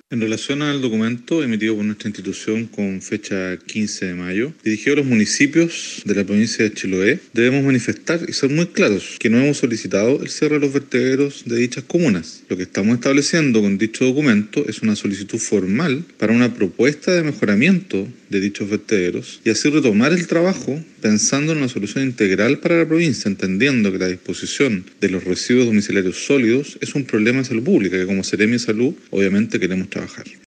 En relación al documento emitido por nuestra institución con fecha 15 de mayo, dirigido a los municipios de la provincia de Chiloé, debemos manifestar y ser muy claros que no hemos solicitado el cierre de los vertederos de dichas comunas. Lo que estamos estableciendo con dicho documento es una solicitud formal para una propuesta de mejoramiento de dichos vertederos y así retomar el trabajo pensando en una solución integral para la provincia, entendiendo que la disposición de los residuos domiciliarios sólidos es un problema de salud pública que como Seremi de Salud obviamente queremos trabajar.